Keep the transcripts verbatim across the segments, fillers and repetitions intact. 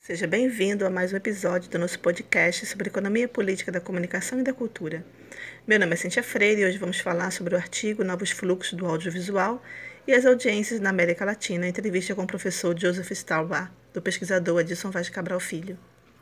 Seja bem-vindo a mais um episódio do nosso podcast sobre economia política da comunicação e da cultura. Meu nome é Cíntia Freire e hoje vamos falar sobre o artigo Novos Fluxos do Audiovisual e as Audiências na América Latina, entrevista com o professor Joseph Staubach, do pesquisador Adilson Vaz de Cabral Filho.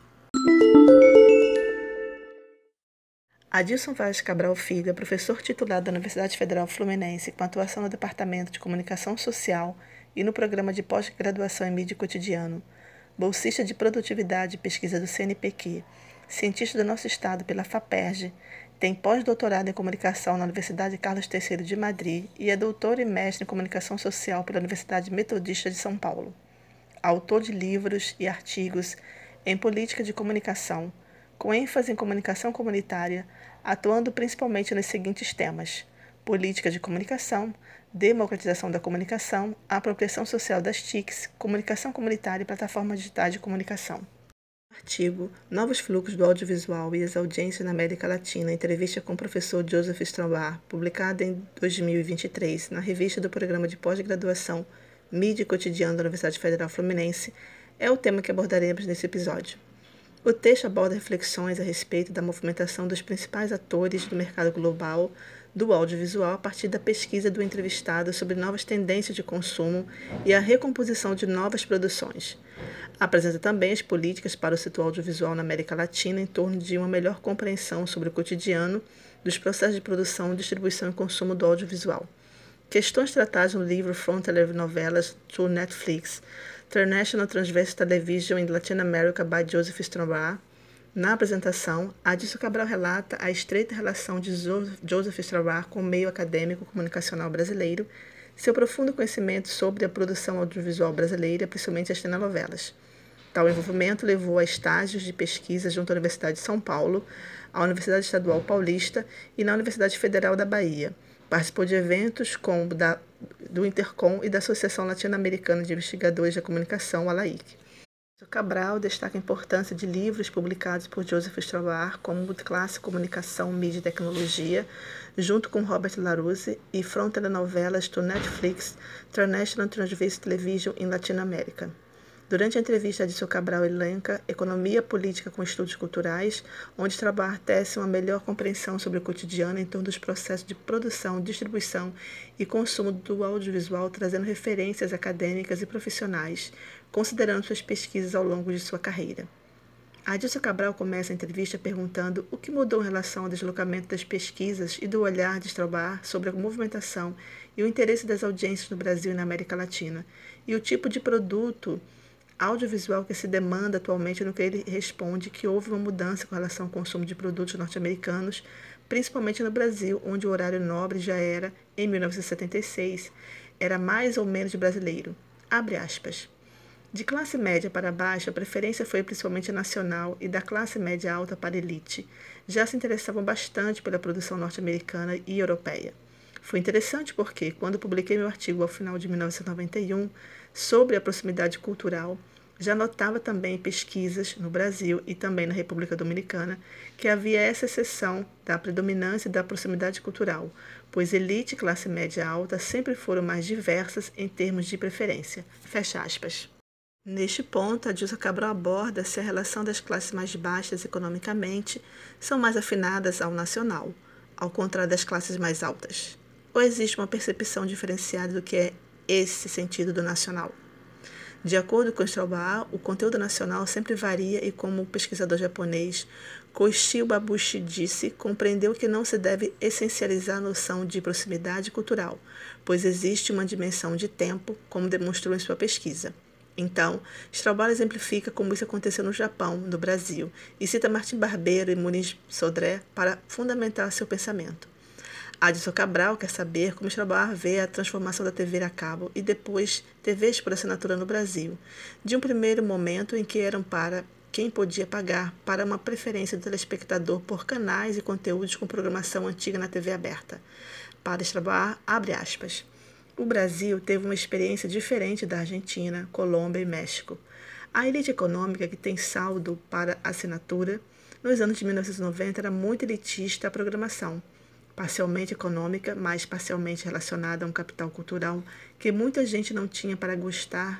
Adilson Vaz de Cabral Filho é professor titular da Universidade Federal Fluminense com atuação no Departamento de Comunicação Social e no Programa de Pós-Graduação em Mídia e Cotidiano, bolsista de Produtividade e Pesquisa do C N P Q, cientista do nosso estado pela FAPERJ, tem pós-doutorado em Comunicação na Universidade Carlos terceiro de Madrid e é doutor e mestre em Comunicação Social pela Universidade Metodista de São Paulo. Autor de livros e artigos em política de comunicação, com ênfase em comunicação comunitária, atuando principalmente nos seguintes temas: política de comunicação, democratização da comunicação, apropriação social das T I Cs, comunicação comunitária e plataformas digitais de comunicação. Artigo Novos Fluxos do Audiovisual e as Audiências na América Latina, entrevista com o professor Joseph Staubach, publicada em dois mil e vinte e três na revista do Programa de Pós-Graduação Mídia e Cotidiano da Universidade Federal Fluminense, é o tema que abordaremos nesse episódio. O texto aborda reflexões a respeito da movimentação dos principais atores do mercado global do audiovisual a partir da pesquisa do entrevistado sobre novas tendências de consumo e a recomposição de novas produções. Apresenta também as políticas para o setor audiovisual na América Latina em torno de uma melhor compreensão sobre o cotidiano dos processos de produção, distribuição e consumo do audiovisual. Questões tratadas no livro From Telenovelas to Netflix, International Transverse Television in Latin America by Joseph Staubach. Na apresentação, Adilson Cabral relata a estreita relação de Joseph Staubach com o meio acadêmico comunicacional brasileiro, seu profundo conhecimento sobre a produção audiovisual brasileira, principalmente as telenovelas. Tal envolvimento levou a estágios de pesquisa junto à Universidade de São Paulo, à Universidade Estadual Paulista e na Universidade Federal da Bahia. Participou de eventos como da, do Intercom e da Associação Latino-Americana de Investigadores da Comunicação, a LAIC. Cabral destaca a importância de livros publicados por Joseph Staubach, como Classe, Comunicação, Mídia e Tecnologia, junto com Robert Larousse, e From Telenovelas to Netflix, International Transverse Television in Latin America. Durante a entrevista, Adilson Cabral elenca Economia Política com Estudos Culturais, onde Staubach tece uma melhor compreensão sobre o cotidiano em torno dos processos de produção, distribuição e consumo do audiovisual, trazendo referências acadêmicas e profissionais, considerando suas pesquisas ao longo de sua carreira. Adilson Cabral começa a entrevista perguntando o que mudou em relação ao deslocamento das pesquisas e do olhar de Staubach sobre a movimentação e o interesse das audiências no Brasil e na América Latina, e o tipo de produto audiovisual que se demanda atualmente, no que ele responde que houve uma mudança com relação ao consumo de produtos norte-americanos, principalmente no Brasil, onde o horário nobre já era, em mil novecentos e setenta e seis, era mais ou menos brasileiro. Abre aspas. De classe média para baixo, a preferência foi principalmente nacional e da classe média alta para elite. Já se interessavam bastante pela produção norte-americana e europeia. Foi interessante porque, quando publiquei meu artigo ao final de mil novecentos e noventa e um sobre a proximidade cultural, já notava também em pesquisas no Brasil e também na República Dominicana que havia essa exceção da predominância da proximidade cultural, pois elite e classe média alta sempre foram mais diversas em termos de preferência. Fecha aspas. Neste ponto, Adilson Cabral aborda se a relação das classes mais baixas economicamente são mais afinadas ao nacional, ao contrário das classes mais altas. Ou existe uma percepção diferenciada do que é esse sentido do nacional? De acordo com Staubach, o conteúdo nacional sempre varia e, como o pesquisador japonês Koichi Babushi disse, compreendeu que não se deve essencializar a noção de proximidade cultural, pois existe uma dimensão de tempo, como demonstrou em sua pesquisa. Então, Staubach exemplifica como isso aconteceu no Japão, no Brasil, e cita Martim Barbeiro e Muniz Sodré para fundamentar seu pensamento. Adilson Cabral quer saber como Staubach vê a transformação da T V a cabo e depois T Vs por assinatura no Brasil, de um primeiro momento em que eram para quem podia pagar, para uma preferência do telespectador por canais e conteúdos com programação antiga na T V aberta. Para Staubach, abre aspas, o Brasil teve uma experiência diferente da Argentina, Colômbia e México. A elite econômica que tem saldo para assinatura, nos anos de mil novecentos e noventa, era muito elitista a programação, parcialmente econômica, mas parcialmente relacionada a um capital cultural que muita gente não tinha para gostar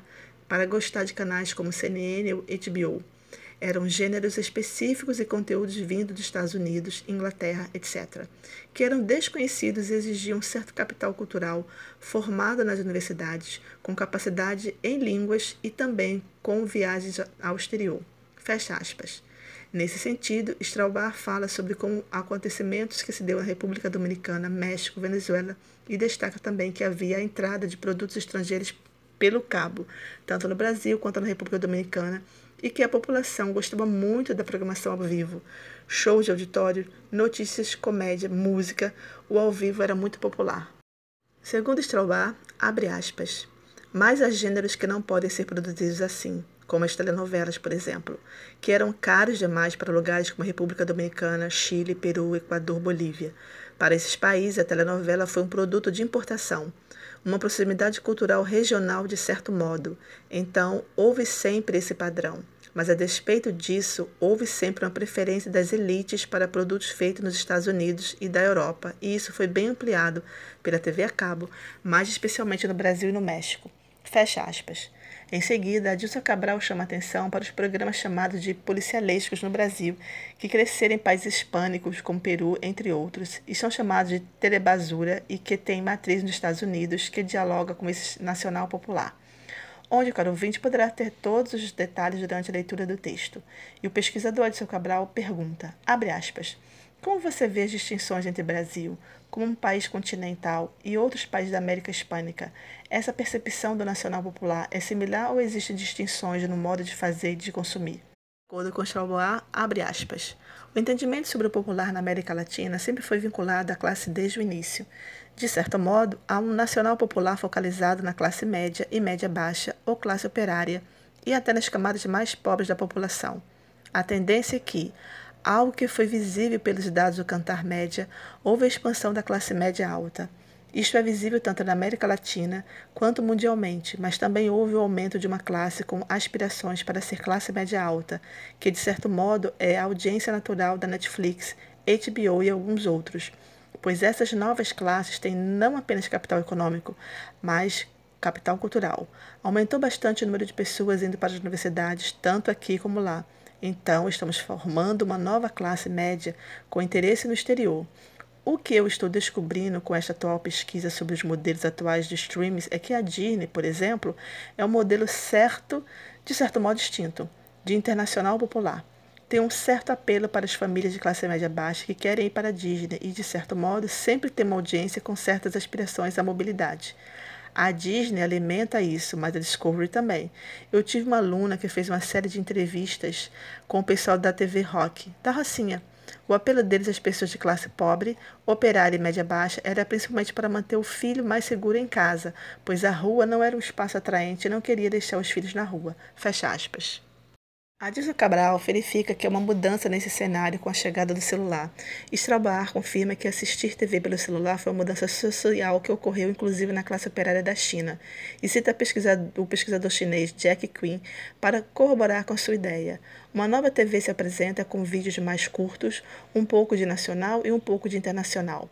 para gostar de canais como C N N ou H B O. Eram gêneros específicos e conteúdos vindos dos Estados Unidos, Inglaterra, etcétera, que eram desconhecidos e exigiam um certo capital cultural formado nas universidades, com capacidade em línguas e também com viagens ao exterior. Fecha aspas. Nesse sentido, Straubar fala sobre como acontecimentos que se deu na República Dominicana, México, Venezuela e destaca também que havia a entrada de produtos estrangeiros pelo cabo, tanto no Brasil quanto na República Dominicana, e que a população gostava muito da programação ao vivo. Shows de auditório, notícias, comédia, música, o ao vivo era muito popular. Segundo Straubar, abre aspas, mas há gêneros que não podem ser produzidos assim, como as telenovelas, por exemplo, que eram caros demais para lugares como a República Dominicana, Chile, Peru, Equador, Bolívia. Para esses países, a telenovela foi um produto de importação, uma proximidade cultural regional de certo modo. Então, houve sempre esse padrão. Mas, a despeito disso, houve sempre uma preferência das elites para produtos feitos nos Estados Unidos e da Europa, e isso foi bem ampliado pela T V a cabo, mais especialmente no Brasil e no México. Fecha aspas. Em seguida, Adilson Cabral chama atenção para os programas chamados de policialescos no Brasil, que cresceram em países hispânicos como Peru, entre outros, e são chamados de telebasura e que têm matriz nos Estados Unidos, que dialoga com esse nacional popular, onde o caro ouvinte poderá ter todos os detalhes durante a leitura do texto. E o pesquisador Adilson Cabral pergunta, abre aspas, como você vê as distinções entre Brasil, como um país continental, e outros países da América Hispânica? Essa percepção do nacional popular é similar ou existem distinções no modo de fazer e de consumir? De acordo com Straubar, abre aspas, o entendimento sobre o popular na América Latina sempre foi vinculado à classe desde o início. De certo modo, há um nacional popular focalizado na classe média e média baixa ou classe operária e até nas camadas mais pobres da população. A tendência é que, algo que foi visível pelos dados do Cantar Média, houve a expansão da classe média alta. Isto é visível tanto na América Latina quanto mundialmente, mas também houve o aumento de uma classe com aspirações para ser classe média alta, que de certo modo é a audiência natural da Netflix, H B O e alguns outros, pois essas novas classes têm não apenas capital econômico, mas capital cultural. Aumentou bastante o número de pessoas indo para as universidades, tanto aqui como lá. Então, estamos formando uma nova classe média com interesse no exterior. O que eu estou descobrindo com esta atual pesquisa sobre os modelos atuais de streams é que a Disney, por exemplo, é um modelo certo, de certo modo distinto, de internacional popular. Tem um certo apelo para as famílias de classe média baixa que querem ir para a Disney e, de certo modo, sempre tem uma audiência com certas aspirações à mobilidade. A Disney alimenta isso, mas a Discovery também. Eu tive uma aluna que fez uma série de entrevistas com o pessoal da T V Rock, da Rocinha. O apelo deles às pessoas de classe pobre, operária e média baixa era principalmente para manter o filho mais seguro em casa, pois a rua não era um espaço atraente e não queria deixar os filhos na rua. Fecha aspas. Adilson Cabral verifica que há uma mudança nesse cenário com a chegada do celular. Straubar confirma que assistir T V pelo celular foi uma mudança social que ocorreu inclusive na classe operária da China, e cita o pesquisador chinês Jack Quinn para corroborar com a sua ideia. Uma nova T V se apresenta com vídeos mais curtos, um pouco de nacional e um pouco de internacional,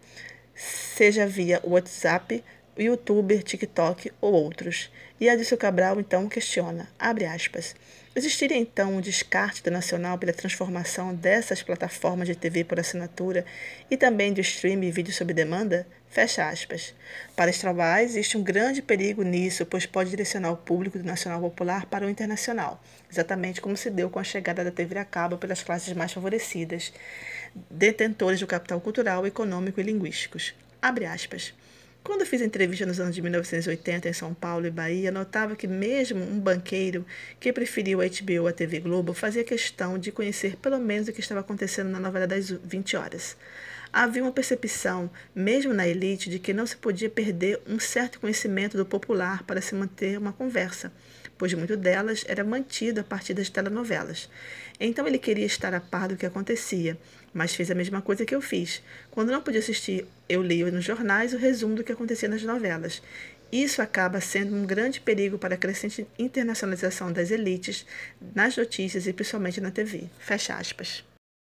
seja via WhatsApp, YouTuber, TikTok ou outros. E Adilson Cabral então questiona, abre aspas, existiria então um descarte do nacional pela transformação dessas plataformas de T V por assinatura e também de streaming e vídeo sob demanda? Fecha aspas. Para Straubar, existe um grande perigo nisso, pois pode direcionar o público do nacional popular para o internacional, exatamente como se deu com a chegada da T V a cabo pelas classes mais favorecidas, detentores do capital cultural, econômico e linguísticos. Abre aspas. Quando fiz entrevista nos anos de mil novecentos e oitenta em São Paulo e Bahia, notava que mesmo um banqueiro que preferia o H B O à T V Globo fazia questão de conhecer pelo menos o que estava acontecendo na novela das vinte horas. Havia uma percepção, mesmo na elite, de que não se podia perder um certo conhecimento do popular para se manter uma conversa, pois muito delas era mantido a partir das telenovelas. Então ele queria estar a par do que acontecia, mas fez a mesma coisa que eu fiz. Quando não podia assistir, eu lia nos jornais o resumo do que acontecia nas novelas. Isso acaba sendo um grande perigo para a crescente internacionalização das elites nas notícias e principalmente na T V. Fecha aspas.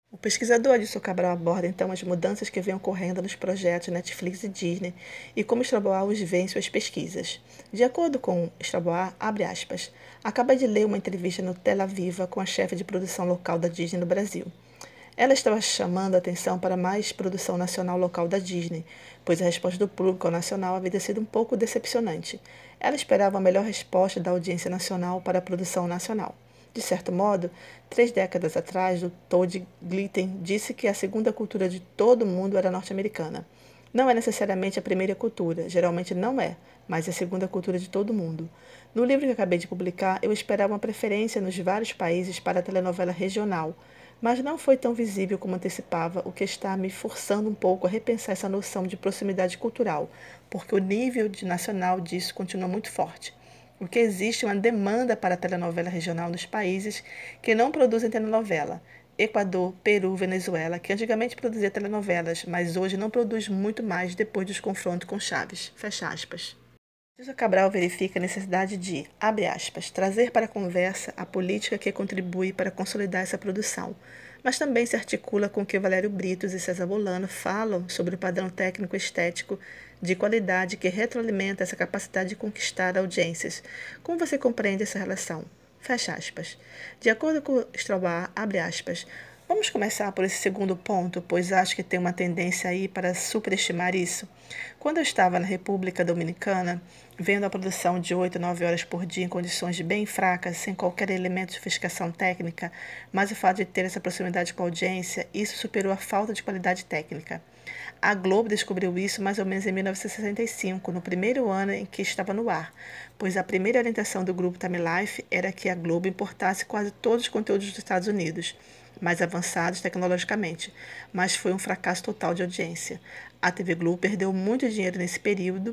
O pesquisador Adilson Cabral aborda então as mudanças que vêm ocorrendo nos projetos Netflix e Disney e como Straubois os vê em suas pesquisas. De acordo com Straubois, abre aspas, acabei de ler uma entrevista no Tel Aviv com a chefe de produção local da Disney no Brasil. Ela estava chamando a atenção para mais produção nacional local da Disney, pois a resposta do público ao nacional havia sido um pouco decepcionante. Ela esperava uma melhor resposta da audiência nacional para a produção nacional. De certo modo, três décadas atrás, o Todd Glitten disse que a segunda cultura de todo mundo era norte-americana. Não é necessariamente a primeira cultura, geralmente não é, mas é a segunda cultura de todo mundo. No livro que acabei de publicar, eu esperava uma preferência nos vários países para a telenovela regional, mas não foi tão visível como antecipava, o que está me forçando um pouco a repensar essa noção de proximidade cultural, porque o nível de nacional disso continua muito forte. O que existe é uma demanda para a telenovela regional nos países que não produzem telenovela. Equador, Peru, Venezuela, que antigamente produzia telenovelas, mas hoje não produz muito mais depois dos confrontos com Chaves. Fecha aspas. Sousa Cabral verifica a necessidade de, abre aspas, trazer para a conversa a política que contribui para consolidar essa produção, mas também se articula com o que Valério Britos e César Bolano falam sobre o padrão técnico-estético de qualidade que retroalimenta essa capacidade de conquistar audiências. Como você compreende essa relação? Fecha aspas. De acordo com Straubois, abre aspas, vamos começar por esse segundo ponto, pois acho que tem uma tendência aí para superestimar isso. Quando eu estava na República Dominicana, vendo a produção de oito, nove horas por dia em condições bem fracas, sem qualquer elemento de sofisticação técnica, mas o fato de ter essa proximidade com a audiência, isso superou a falta de qualidade técnica. A Globo descobriu isso mais ou menos em mil novecentos e sessenta e cinco, no primeiro ano em que estava no ar, pois a primeira orientação do grupo Time Life era que a Globo importasse quase todos os conteúdos dos Estados Unidos, mais avançados tecnologicamente, mas foi um fracasso total de audiência. A T V Globo perdeu muito dinheiro nesse período.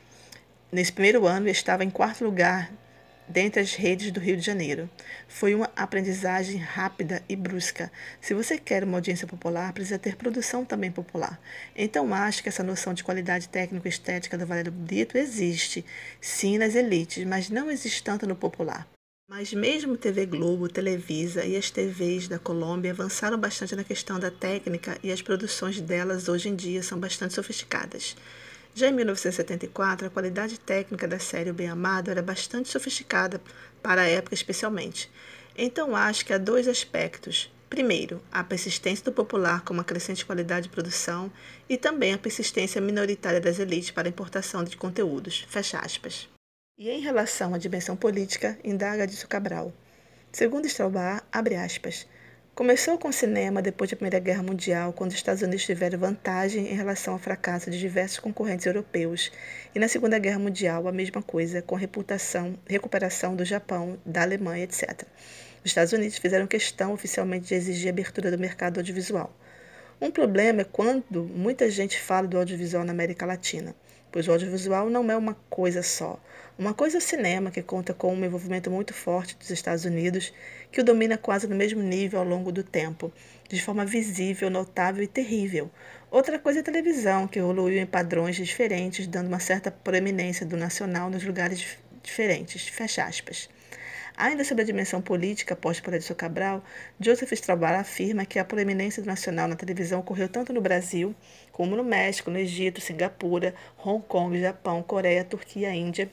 Nesse primeiro ano, estava em quarto lugar dentre as redes do Rio de Janeiro. Foi uma aprendizagem rápida e brusca. Se você quer uma audiência popular, precisa ter produção também popular. Então, acho que essa noção de qualidade técnico-estética do Valério Brito existe, sim, nas elites, mas não existe tanto no popular. Mas mesmo T V Globo, Televisa e as T Vs da Colômbia avançaram bastante na questão da técnica e as produções delas hoje em dia são bastante sofisticadas. Já em mil novecentos e setenta e quatro, a qualidade técnica da série O Bem Amado era bastante sofisticada, para a época especialmente. Então acho que há dois aspectos. Primeiro, a persistência do popular com uma crescente qualidade de produção e também a persistência minoritária das elites para a importação de conteúdos. Fecha aspas. E em relação à dimensão política, indaga Adilson Cabral. Segundo Straubois, abre aspas, começou com o cinema depois da Primeira Guerra Mundial, quando os Estados Unidos tiveram vantagem em relação ao fracasso de diversos concorrentes europeus, e na Segunda Guerra Mundial a mesma coisa, com a reputação, recuperação do Japão, da Alemanha, etcétera. Os Estados Unidos fizeram questão oficialmente de exigir a abertura do mercado audiovisual. Um problema é quando muita gente fala do audiovisual na América Latina, pois o audiovisual não é uma coisa só. Uma coisa é o cinema, que conta com um envolvimento muito forte dos Estados Unidos, que o domina quase no mesmo nível ao longo do tempo, de forma visível, notável e terrível. Outra coisa é a televisão, que evoluiu em padrões diferentes, dando uma certa proeminência do nacional nos lugares diferentes. Fecha aspas. Ainda sobre a dimensão política posta por Adilson Cabral, Joseph Straubois afirma que a proeminência do nacional na televisão ocorreu tanto no Brasil, como no México, no Egito, Singapura, Hong Kong, Japão, Coreia, Turquia, Índia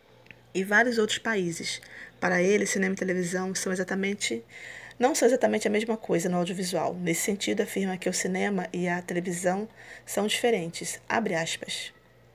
e vários outros países. Para ele, cinema e televisão são exatamente, não são exatamente a mesma coisa no audiovisual. Nesse sentido, afirma que o cinema e a televisão são diferentes. Abre aspas.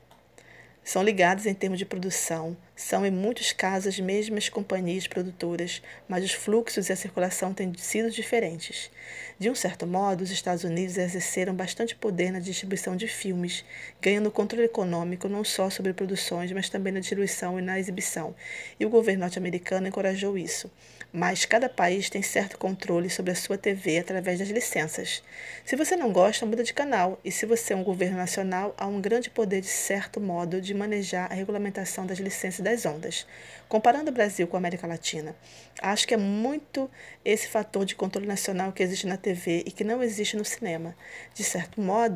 São ligados em termos de produção, são em muitos casos as mesmas companhias produtoras, mas os fluxos e a circulação têm sido diferentes. De um certo modo, os Estados Unidos exerceram bastante poder na distribuição de filmes, ganhando controle econômico não só sobre produções, mas também na distribuição e na exibição, e o governo norte-americano encorajou isso. Mas cada país tem certo controle sobre a sua T V através das licenças. Se você não gosta, muda de canal, e se você é um governo nacional, há um grande poder, de certo modo, de manejar a regulamentação das licenças das ondas. Comparando o Brasil com a América Latina, acho que é muito esse fator de controle nacional que existe na T V e que não existe no cinema. De certo modo,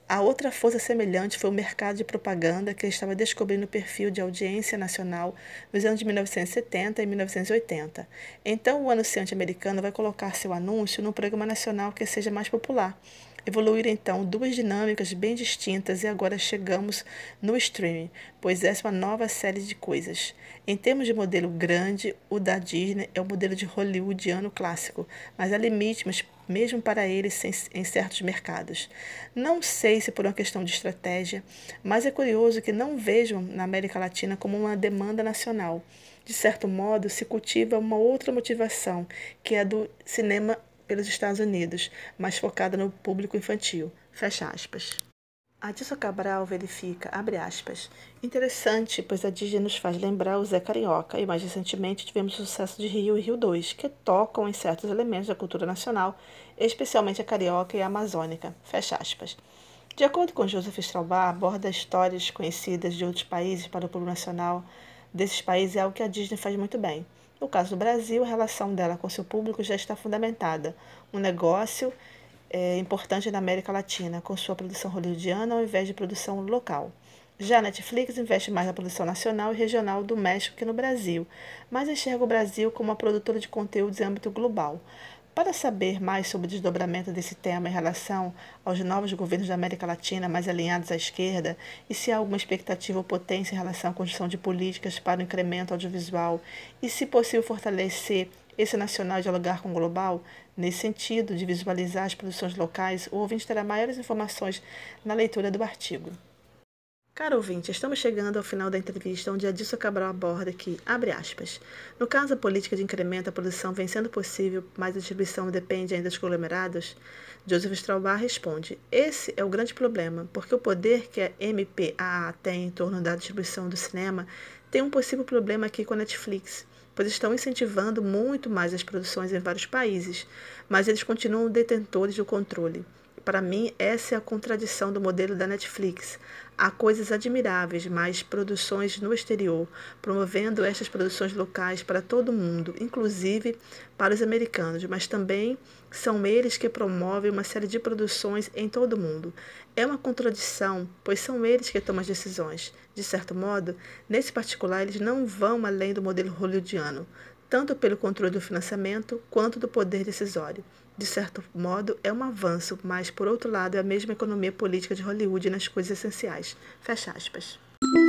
A outra força semelhante foi o mercado de propaganda, que estava descobrindo o perfil de audiência nacional nos anos de mil novecentos e setenta e mil novecentos e oitenta. Então, o anunciante americano vai colocar seu anúncio num programa nacional que seja mais popular. Evoluíram então duas dinâmicas bem distintas e agora chegamos no streaming, pois essa é uma nova série de coisas. Em termos de modelo grande, o da Disney é o modelo de hollywoodiano clássico, mas há limites mesmo para eles em certos mercados. Não sei se por uma questão de estratégia, mas é curioso que não vejam na América Latina como uma demanda nacional. De certo modo, se cultiva uma outra motivação, que é a do cinema pelos Estados Unidos, mais focada no público infantil. Fecha aspas. Adilson Cabral verifica, abre aspas, interessante, pois a Disney nos faz lembrar o Zé Carioca e mais recentemente tivemos o sucesso de Rio e Rio dois, que tocam em certos elementos da cultura nacional, especialmente a carioca e a amazônica. Fecha aspas. De acordo com Joseph Straubar, aborda histórias conhecidas de outros países para o público nacional desses países é algo que a Disney faz muito bem. No caso do Brasil, a relação dela com seu público já está fundamentada. Um negócio é, importante na América Latina, com sua produção hollywoodiana ao invés de produção local. Já a Netflix investe mais na produção nacional e regional do México que no Brasil, mas enxerga o Brasil como uma produtora de conteúdos em âmbito global. Para saber mais sobre o desdobramento desse tema em relação aos novos governos da América Latina mais alinhados à esquerda e se há alguma expectativa ou potência em relação à construção de políticas para o incremento audiovisual e se possível fortalecer esse nacional e dialogar com o global, nesse sentido de visualizar as produções locais, o ouvinte terá maiores informações na leitura do artigo. Caro ouvinte, estamos chegando ao final da entrevista onde Adilson Cabral aborda que, abre aspas, no caso a política de incremento da produção vem sendo possível, mas a distribuição depende ainda dos conglomerados, Joseph Straubar responde, esse é o grande problema, porque o poder que a M P A A tem em torno da distribuição do cinema tem um possível problema aqui com a Netflix, pois estão incentivando muito mais as produções em vários países, mas eles continuam detentores do controle. Para mim, essa é a contradição do modelo da Netflix. Há coisas admiráveis, mas produções no exterior, promovendo estas produções locais para todo mundo, inclusive para os americanos, mas também são eles que promovem uma série de produções em todo o mundo. É uma contradição, pois são eles que tomam as decisões. De certo modo, nesse particular, eles não vão além do modelo hollywoodiano, tanto pelo controle do financiamento quanto do poder decisório. De certo modo, é um avanço, mas, por outro lado, é a mesma economia política de Hollywood nas coisas essenciais. Fecha aspas.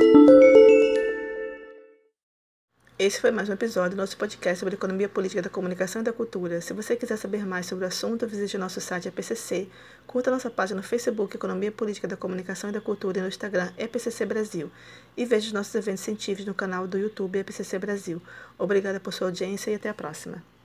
Esse foi mais um episódio do nosso podcast sobre economia política da comunicação e da cultura. Se você quiser saber mais sobre o assunto, visite nosso site E P C C, curta nossa página no Facebook Economia Política da Comunicação e da Cultura e no Instagram E P C C Brasil e veja os nossos eventos científicos no canal do YouTube E P C C Brasil. Obrigada por sua audiência e até a próxima.